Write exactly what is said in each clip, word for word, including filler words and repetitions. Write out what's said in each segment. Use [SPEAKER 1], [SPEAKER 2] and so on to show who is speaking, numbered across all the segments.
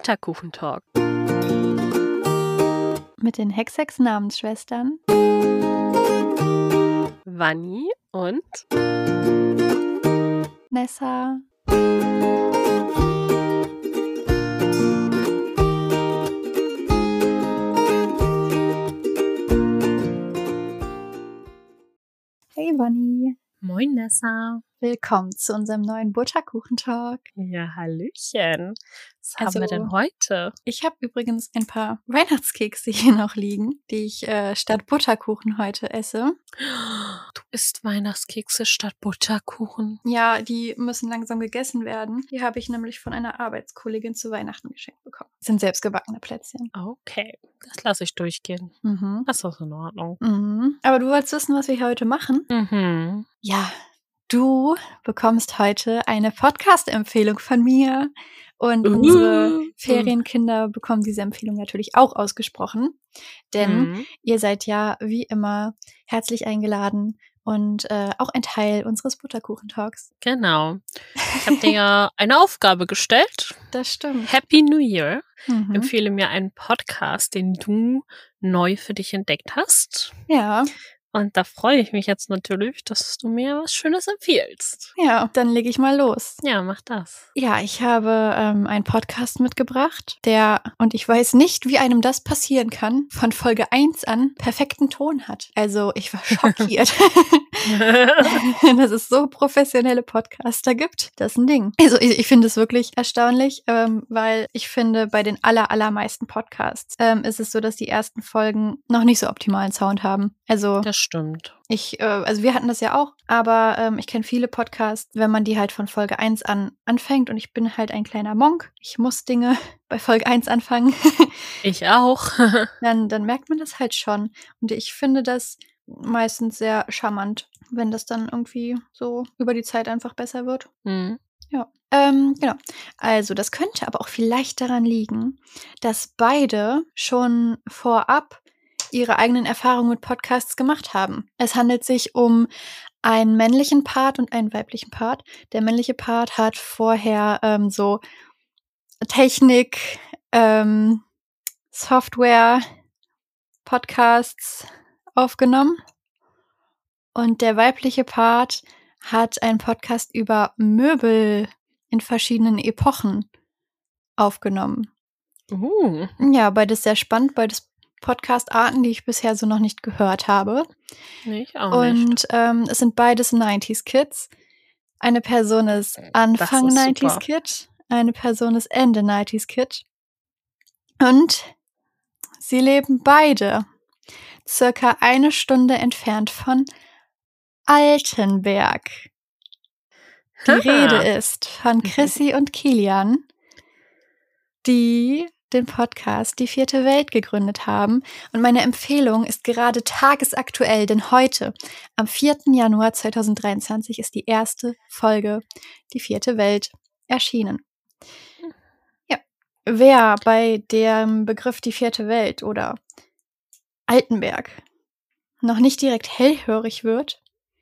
[SPEAKER 1] Butterkuchen-Talk.
[SPEAKER 2] Mit den Hex-Hex-Namensschwestern
[SPEAKER 1] Vanni und
[SPEAKER 2] Nessa. Hey Vanni.
[SPEAKER 1] Moin Nessa.
[SPEAKER 2] Willkommen zu unserem neuen Butterkuchen-Talk.
[SPEAKER 1] Ja, hallöchen. Was
[SPEAKER 2] Also,
[SPEAKER 1] haben wir denn heute?
[SPEAKER 2] Ich habe übrigens ein paar Weihnachtskekse hier noch liegen, die ich äh, statt Butterkuchen heute esse.
[SPEAKER 1] Du isst Weihnachtskekse statt Butterkuchen.
[SPEAKER 2] Ja, die müssen langsam gegessen werden. Die habe ich nämlich von einer Arbeitskollegin zu Weihnachten geschenkt bekommen. Das sind selbstgebackene Plätzchen.
[SPEAKER 1] Okay, das lasse ich durchgehen.
[SPEAKER 2] Mhm.
[SPEAKER 1] Das ist auch in Ordnung.
[SPEAKER 2] Mhm. Aber du wolltest wissen, was wir hier heute machen?
[SPEAKER 1] Mhm.
[SPEAKER 2] Ja, du bekommst heute eine Podcast-Empfehlung von mir. Und
[SPEAKER 1] Uh.
[SPEAKER 2] unsere Ferienkinder bekommen diese Empfehlung natürlich auch ausgesprochen. Denn
[SPEAKER 1] Mhm.
[SPEAKER 2] ihr seid ja wie immer herzlich eingeladen und äh, auch ein Teil unseres Butterkuchen-Talks.
[SPEAKER 1] Genau. Ich habe dir ja eine Aufgabe gestellt.
[SPEAKER 2] Das stimmt.
[SPEAKER 1] Happy New Year.
[SPEAKER 2] Mhm.
[SPEAKER 1] Empfehle mir einen Podcast, den du neu für dich entdeckt hast.
[SPEAKER 2] Ja.
[SPEAKER 1] Und da freue ich mich jetzt natürlich, dass du mir was Schönes empfiehlst.
[SPEAKER 2] Ja, dann lege ich mal los.
[SPEAKER 1] Ja, mach das.
[SPEAKER 2] Ja, ich habe ähm, einen Podcast mitgebracht, der, und ich weiß nicht, wie einem das passieren kann, von Folge eins an perfekten Ton hat. Also ich war schockiert, dass es so professionelle Podcaster gibt. Das ist ein Ding. Also ich, ich finde es wirklich erstaunlich, ähm, weil ich finde, bei den aller, allermeisten Podcasts ähm, ist es so, dass die ersten Folgen noch nicht so optimalen Sound haben. Also
[SPEAKER 1] Das stimmt.
[SPEAKER 2] Ich, äh, also wir hatten das ja auch, aber ähm, ich kenne viele Podcasts, wenn man die halt von Folge eins an anfängt, und ich bin halt ein kleiner Monk. Ich muss Dinge bei Folge eins anfangen.
[SPEAKER 1] Ich auch.
[SPEAKER 2] dann, dann merkt man das halt schon. Und ich finde das meistens sehr charmant, wenn das dann irgendwie so über die Zeit einfach besser wird.
[SPEAKER 1] Mhm.
[SPEAKER 2] Ja, ähm, genau. Also das könnte aber auch vielleicht daran liegen, dass beide schon vorab ihre eigenen Erfahrungen mit Podcasts gemacht haben. Es handelt sich um einen männlichen Part und einen weiblichen Part. Der männliche Part hat vorher ähm, so Technik, ähm, Software, Podcasts aufgenommen. Und der weibliche Part hat einen Podcast über Möbel in verschiedenen Epochen aufgenommen.
[SPEAKER 1] Uh.
[SPEAKER 2] Ja, beides sehr spannend, beides Podcast-Arten, die ich bisher so noch nicht gehört habe.
[SPEAKER 1] Nee, ich auch
[SPEAKER 2] Und
[SPEAKER 1] nicht.
[SPEAKER 2] ähm, es sind beides neunziger-Kids. Eine Person ist Anfang
[SPEAKER 1] ist
[SPEAKER 2] neunziger-Kid, eine Person ist Ende neunziger-Kid. Und sie leben beide circa eine Stunde entfernt von Altenberg. Die
[SPEAKER 1] Ha.
[SPEAKER 2] Rede ist von Chrissy und Kilian, die den Podcast Die vierte Welt gegründet haben. Und meine Empfehlung ist gerade tagesaktuell, denn heute, am vierten Januar zweitausenddreiundzwanzig, ist die erste Folge Die vierte Welt erschienen. Ja, wer bei dem Begriff Die vierte Welt oder Altenberg noch nicht direkt hellhörig wird,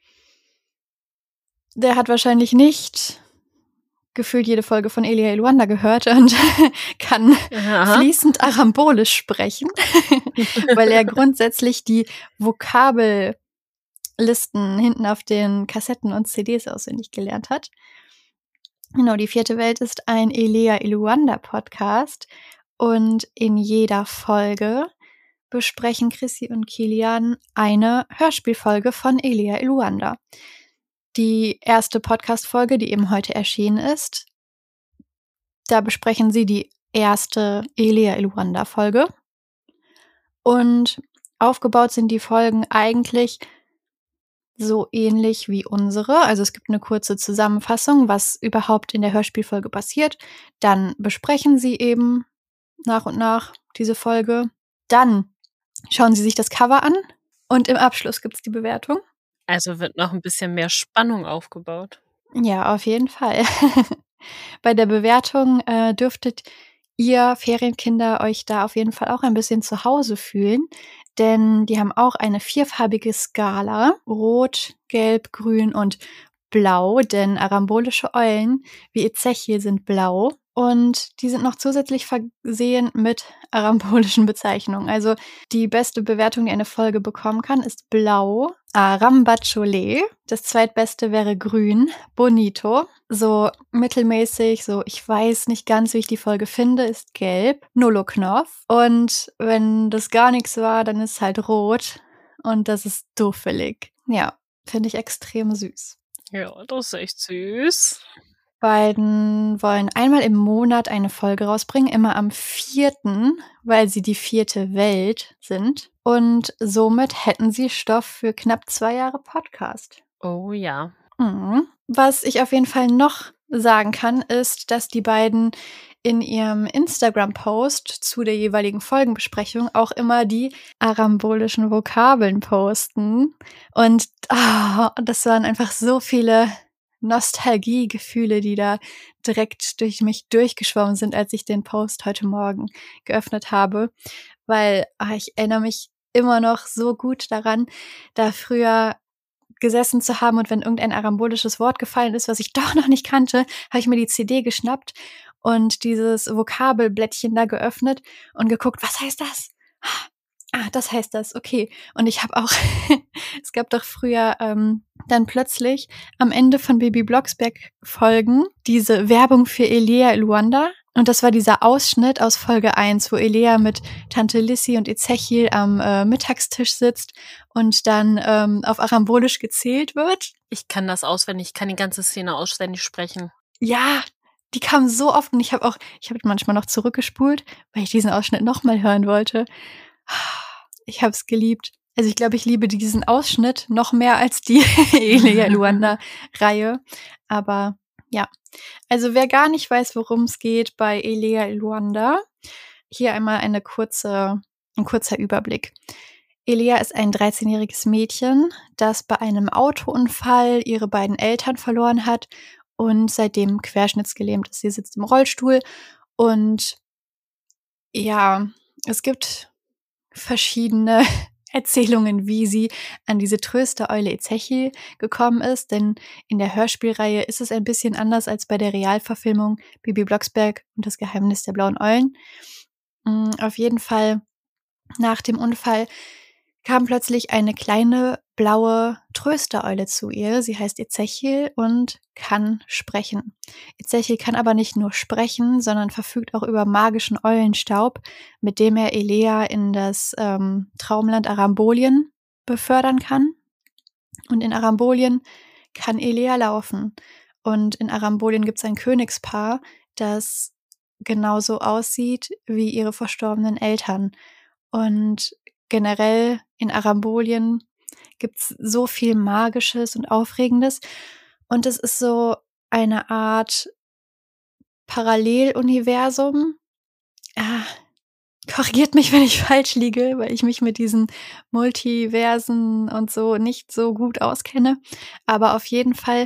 [SPEAKER 2] der hat wahrscheinlich nicht gefühlt jede Folge von Elia Eluanda gehört und kann
[SPEAKER 1] Aha.
[SPEAKER 2] fließend arambolisch sprechen, weil er grundsätzlich die Vokabellisten hinten auf den Kassetten und C Ds auswendig gelernt hat. Genau, Die vierte Welt ist ein Elia Eluanda Podcast, und in jeder Folge besprechen Chrissy und Kilian eine Hörspielfolge von Elia Eluanda. Die erste Podcast-Folge, die eben heute erschienen ist, da besprechen sie die erste Elia Eluanda-Folge. Und aufgebaut sind die Folgen eigentlich so ähnlich wie unsere. Also es gibt eine kurze Zusammenfassung, was überhaupt in der Hörspielfolge passiert. Dann besprechen sie eben nach und nach diese Folge. Dann schauen sie sich das Cover an und im Abschluss gibt es die Bewertung.
[SPEAKER 1] Also wird noch ein bisschen mehr Spannung aufgebaut.
[SPEAKER 2] Ja, auf jeden Fall. Bei der Bewertung äh, dürftet ihr Ferienkinder euch da auf jeden Fall auch ein bisschen zu Hause fühlen, denn die haben auch eine vierfarbige Skala, rot, gelb, grün und blau, denn arambolische Eulen wie Ezechiel sind blau. Und die sind noch zusätzlich versehen mit arambolischen Bezeichnungen. Also die beste Bewertung, die eine Folge bekommen kann, ist blau, Arambachole. Das zweitbeste wäre grün, bonito. So mittelmäßig, so ich weiß nicht ganz, wie ich die Folge finde, ist gelb, Noloknov. Und wenn das gar nichts war, dann ist halt rot. Und das ist duffelig. Ja, finde ich extrem süß.
[SPEAKER 1] Ja, das ist echt süß.
[SPEAKER 2] Beiden wollen einmal im Monat eine Folge rausbringen, immer am vierten, weil sie die vierte Welt sind. Und somit hätten sie Stoff für knapp zwei Jahre Podcast.
[SPEAKER 1] Oh ja.
[SPEAKER 2] Mhm. Was ich auf jeden Fall noch sagen kann, ist, dass die beiden in ihrem Instagram-Post zu der jeweiligen Folgenbesprechung auch immer die arambolischen Vokabeln posten. Und oh, das waren einfach so viele Nostalgiegefühle, die da direkt durch mich durchgeschwommen sind, als ich den Post heute Morgen geöffnet habe, weil ach, ich erinnere mich immer noch so gut daran, da früher gesessen zu haben und wenn irgendein arambolisches Wort gefallen ist, was ich doch noch nicht kannte, habe ich mir die C D geschnappt und dieses Vokabelblättchen da geöffnet und geguckt, was heißt das? Ah, das heißt das, okay. Und ich habe auch, es gab doch früher ähm, dann plötzlich am Ende von Bibi Blocksberg-Folgen diese Werbung für Elea Luanda. Und das war dieser Ausschnitt aus Folge eins, wo Elea mit Tante Lissy und Ezechiel am äh, Mittagstisch sitzt und dann ähm, auf Arambolisch gezählt wird.
[SPEAKER 1] Ich kann das auswendig, ich kann die ganze Szene auswendig sprechen.
[SPEAKER 2] Ja, die kam so oft und ich habe auch, ich habe manchmal noch zurückgespult, weil ich diesen Ausschnitt nochmal hören wollte. Ich habe es geliebt. Also ich glaube, ich liebe diesen Ausschnitt noch mehr als die Elea Luanda-Reihe. Aber ja, also wer gar nicht weiß, worum es geht bei Elea Luanda, hier einmal eine kurze, ein kurzer Überblick. Elea ist ein dreizehnjähriges Mädchen, das bei einem Autounfall ihre beiden Eltern verloren hat und seitdem querschnittsgelähmt ist. Sie sitzt im Rollstuhl und ja, es gibt verschiedene Erzählungen, wie sie an diese Tröstereule Ezechiel gekommen ist, denn in der Hörspielreihe ist es ein bisschen anders als bei der Realverfilmung Bibi Blocksberg und das Geheimnis der blauen Eulen. Auf jeden Fall, nach dem Unfall kam plötzlich eine kleine blaue Tröstereule zu ihr. Sie heißt Ezechiel und kann sprechen. Ezechiel kann aber nicht nur sprechen, sondern verfügt auch über magischen Eulenstaub, mit dem er Elea in das ähm, Traumland Arambolien befördern kann. Und in Arambolien kann Elea laufen. Und in Arambolien gibt es ein Königspaar, das genauso aussieht wie ihre verstorbenen Eltern. Und generell in Arambolien gibt's so viel Magisches und Aufregendes. Und es ist so eine Art Paralleluniversum. Ah, korrigiert mich, wenn ich falsch liege, weil ich mich mit diesen Multiversen und so nicht so gut auskenne. Aber auf jeden Fall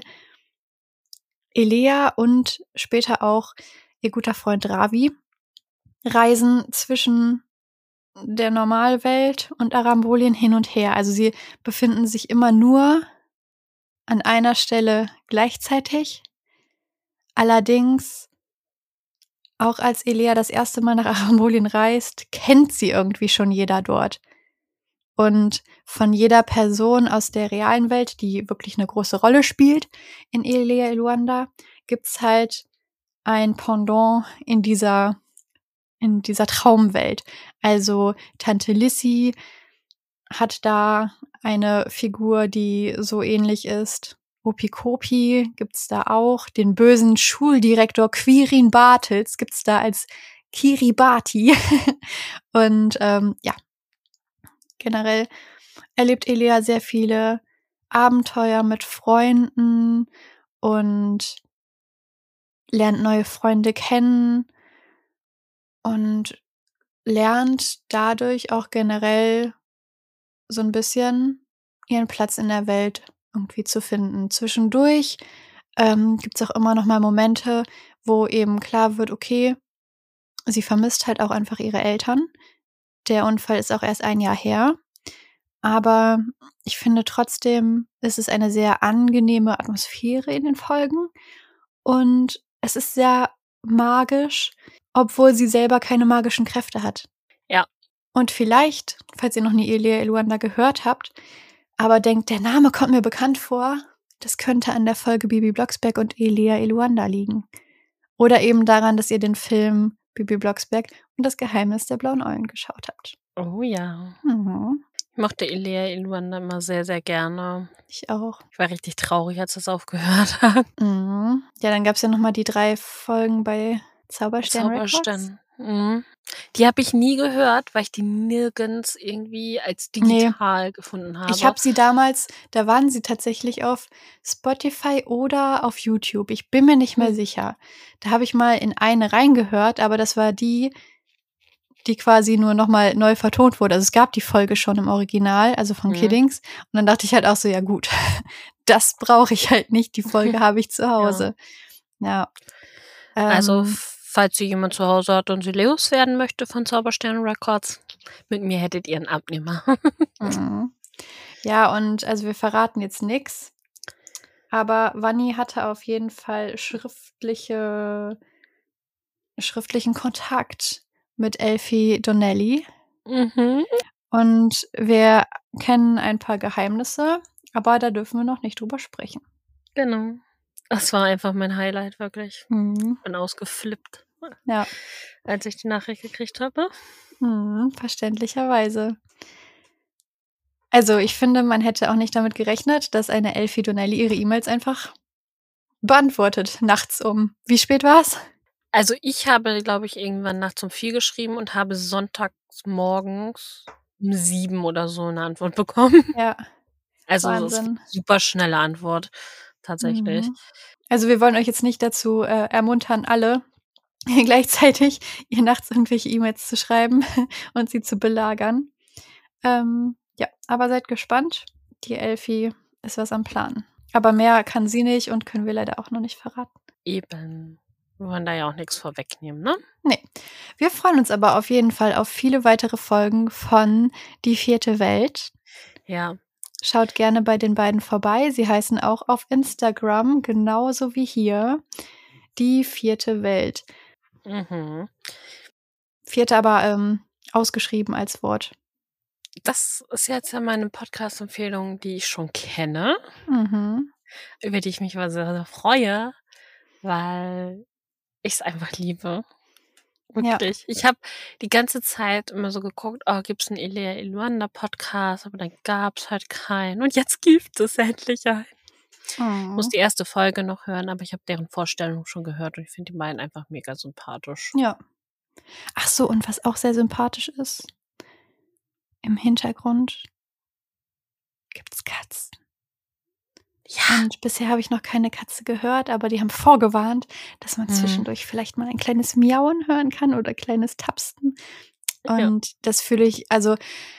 [SPEAKER 2] Elea und später auch ihr guter Freund Ravi reisen zwischen der Normalwelt und Arambolien hin und her. Also sie befinden sich immer nur an einer Stelle gleichzeitig. Allerdings, auch als Elea das erste Mal nach Arambolien reist, kennt sie irgendwie schon jeder dort. Und von jeder Person aus der realen Welt, die wirklich eine große Rolle spielt in Elea Luanda, gibt's halt ein Pendant in dieser in dieser Traumwelt. Also Tante Lissy hat da eine Figur, die so ähnlich ist. Opikopi gibt's da auch. Den bösen Schuldirektor Quirin Bartels gibt's da als Kiribati. Und ähm, ja, generell erlebt Elea sehr viele Abenteuer mit Freunden und lernt neue Freunde kennen und lernt dadurch auch generell so ein bisschen ihren Platz in der Welt irgendwie zu finden. Zwischendurch ähm, gibt's auch immer noch mal Momente, wo eben klar wird, okay, sie vermisst halt auch einfach ihre Eltern. Der Unfall ist auch erst ein Jahr her. Aber ich finde trotzdem, es ist eine sehr angenehme Atmosphäre in den Folgen. Und es ist sehr magisch, obwohl sie selber keine magischen Kräfte hat.
[SPEAKER 1] Ja.
[SPEAKER 2] Und vielleicht, falls ihr noch nie Elia Eluanda gehört habt, aber denkt, der Name kommt mir bekannt vor, das könnte an der Folge Bibi Blocksberg und Elia Eluanda liegen. Oder eben daran, dass ihr den Film Bibi Blocksberg und das Geheimnis der blauen Eulen geschaut habt.
[SPEAKER 1] Oh ja.
[SPEAKER 2] Mhm.
[SPEAKER 1] Ich mochte Elia Eluanda immer sehr, sehr gerne.
[SPEAKER 2] Ich auch.
[SPEAKER 1] Ich war richtig traurig, als das aufgehört hat.
[SPEAKER 2] Mhm. Ja, dann gab es ja nochmal die drei Folgen bei Zauberstern Records.
[SPEAKER 1] Zauberstern. Mhm. Die habe ich nie gehört, weil ich die nirgends irgendwie als digital nee. gefunden habe.
[SPEAKER 2] Ich habe sie damals, da waren sie tatsächlich auf Spotify oder auf YouTube. Ich bin mir nicht mehr hm. sicher. Da habe ich mal in eine reingehört, aber das war die, die quasi nur nochmal neu vertont wurde. Also es gab die Folge schon im Original, also von hm. Kiddings. Und dann dachte ich halt auch so, ja gut, das brauche ich halt nicht. Die Folge habe ich zu Hause. Ja. ja.
[SPEAKER 1] Also
[SPEAKER 2] ähm,
[SPEAKER 1] falls sie jemand zu Hause hat und sie loswerden möchte von Zauberstern Records, mit mir hättet ihr einen Abnehmer.
[SPEAKER 2] mhm. Ja, und also wir verraten jetzt nichts. Aber Vanni hatte auf jeden Fall schriftliche, schriftlichen Kontakt mit Elfie Donnelly.
[SPEAKER 1] Mhm.
[SPEAKER 2] Und wir kennen ein paar Geheimnisse, aber da dürfen wir noch nicht drüber sprechen.
[SPEAKER 1] Genau. Das war einfach mein Highlight, wirklich.
[SPEAKER 2] Mhm.
[SPEAKER 1] Bin ausgeflippt.
[SPEAKER 2] Ja.
[SPEAKER 1] Als ich die Nachricht gekriegt habe.
[SPEAKER 2] Mhm, verständlicherweise. Also ich finde, man hätte auch nicht damit gerechnet, dass eine Elfie Donnelly ihre E-Mails einfach beantwortet, nachts um. Wie spät war's?
[SPEAKER 1] Also ich habe, glaube ich, irgendwann nachts um vier geschrieben und habe sonntags morgens um sieben oder so eine Antwort bekommen.
[SPEAKER 2] Ja.
[SPEAKER 1] Also das ist eine super schnelle Antwort, tatsächlich.
[SPEAKER 2] Mhm. Also wir wollen euch jetzt nicht dazu äh, ermuntern, alle gleichzeitig ihr nachts irgendwelche E-Mails zu schreiben und sie zu belagern. Ähm, ja, aber seid gespannt. Die Elfie ist was am Plan. Aber mehr kann sie nicht und können wir leider auch noch nicht verraten.
[SPEAKER 1] Eben. Wir wollen da ja auch nichts vorwegnehmen, ne?
[SPEAKER 2] Nee. Wir freuen uns aber auf jeden Fall auf viele weitere Folgen von Die vierte Welt.
[SPEAKER 1] Ja.
[SPEAKER 2] Schaut gerne bei den beiden vorbei. Sie heißen auch auf Instagram, genauso wie hier, Die vierte Welt.
[SPEAKER 1] Mhm.
[SPEAKER 2] Vierte aber ähm, ausgeschrieben als Wort.
[SPEAKER 1] Das ist jetzt ja meine Podcast-Empfehlung, die ich schon kenne,
[SPEAKER 2] mhm.
[SPEAKER 1] über die ich mich mal sehr, sehr freue, weil ich es einfach liebe. Wirklich. Ja. Ich habe die ganze Zeit immer so geguckt, oh, gibt es einen Elia Eluanda Podcast, aber dann gab es halt keinen. Und jetzt gibt es endlich einen.
[SPEAKER 2] Mhm.
[SPEAKER 1] Ich muss die erste Folge noch hören, aber ich habe deren Vorstellung schon gehört und ich finde die beiden einfach mega sympathisch.
[SPEAKER 2] Ja. Ach so, und was auch sehr sympathisch ist, im Hintergrund gibt's Katzen.
[SPEAKER 1] Ja.
[SPEAKER 2] Und bisher habe ich noch keine Katze gehört, aber die haben vorgewarnt, dass man
[SPEAKER 1] Mhm.
[SPEAKER 2] zwischendurch vielleicht mal ein kleines Miauen hören kann oder kleines Tapsen. Und ja. das fühle ich, also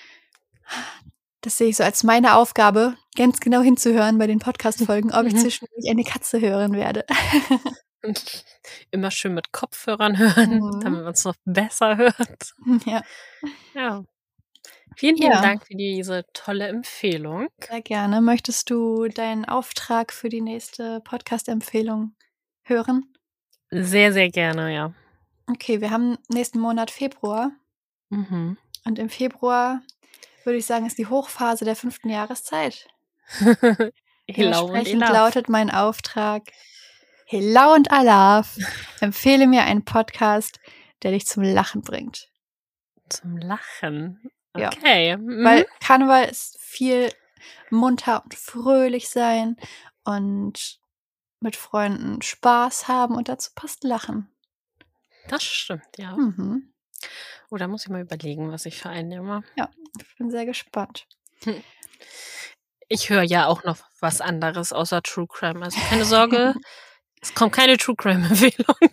[SPEAKER 2] das sehe ich so als meine Aufgabe, ganz genau hinzuhören bei den Podcast-Folgen, ob ich
[SPEAKER 1] Mhm.
[SPEAKER 2] zwischendurch eine Katze hören werde.
[SPEAKER 1] Und immer schön mit Kopfhörern hören,
[SPEAKER 2] Mhm.
[SPEAKER 1] damit man es noch besser hört.
[SPEAKER 2] Ja.
[SPEAKER 1] Ja. Vielen lieben
[SPEAKER 2] Ja.
[SPEAKER 1] Dank für diese tolle Empfehlung.
[SPEAKER 2] Sehr gerne. Möchtest du deinen Auftrag für die nächste Podcast-Empfehlung hören?
[SPEAKER 1] Sehr, sehr gerne, ja.
[SPEAKER 2] Okay, wir haben nächsten Monat Februar.
[SPEAKER 1] Mhm.
[SPEAKER 2] Und im Februar, würde ich sagen, ist die Hochphase der fünften Jahreszeit.
[SPEAKER 1] Hilau und
[SPEAKER 2] Dementsprechend
[SPEAKER 1] Elaf.
[SPEAKER 2] lautet mein Auftrag: Hilau und Alaf, empfehle mir einen Podcast, der dich zum Lachen bringt.
[SPEAKER 1] Zum Lachen?
[SPEAKER 2] Ja.
[SPEAKER 1] Okay. Mhm.
[SPEAKER 2] Weil Karneval ist viel munter und fröhlich sein und mit Freunden Spaß haben und dazu passt Lachen.
[SPEAKER 1] Das stimmt, ja.
[SPEAKER 2] Mhm.
[SPEAKER 1] Oh, da muss ich mal überlegen, was ich für einen nehme.
[SPEAKER 2] Ja, ich bin sehr gespannt.
[SPEAKER 1] Hm. Ich höre ja auch noch was anderes außer True Crime. Also keine Sorge, es kommt keine True Crime-Empfehlung.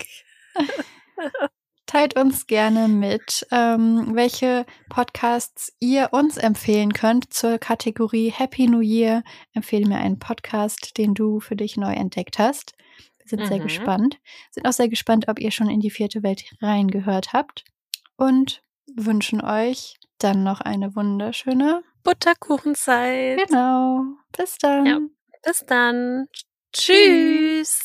[SPEAKER 2] Teilt uns gerne mit, ähm, welche Podcasts ihr uns empfehlen könnt zur Kategorie Happy New Year. Empfehle mir einen Podcast, den du für dich neu entdeckt hast. Wir sind mhm. sehr gespannt. Sind auch sehr gespannt, ob ihr schon in die vierte Welt reingehört habt. Und wünschen euch dann noch eine wunderschöne
[SPEAKER 1] Butterkuchenzeit.
[SPEAKER 2] Genau. Bis dann.
[SPEAKER 1] Ja, bis dann. Tschüss.